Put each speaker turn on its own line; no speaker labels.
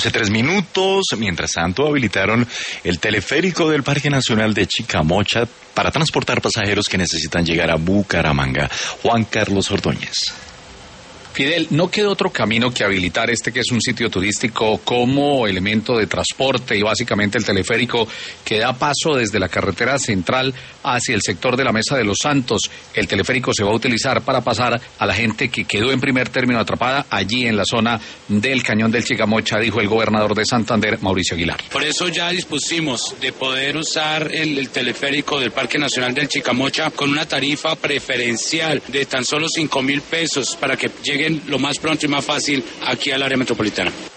Hace 3 minutos, mientras tanto, habilitaron el teleférico del Parque Nacional de Chicamocha para transportar pasajeros que necesitan llegar a Bucaramanga. Juan Carlos Ordóñez.
Fidel, no queda otro camino que habilitar este que es un sitio turístico como elemento de transporte y básicamente el teleférico que da paso desde la carretera central hacia el sector de la Mesa de los Santos. El teleférico se va a utilizar para pasar a la gente que quedó en primer término atrapada allí en la zona del Cañón del Chicamocha, dijo el gobernador de Santander, Mauricio Aguilar.
Por eso ya dispusimos de poder usar el teleférico del Parque Nacional del Chicamocha con una tarifa preferencial de tan solo 5.000 pesos para que lleguen lo más pronto y más fácil aquí al área metropolitana.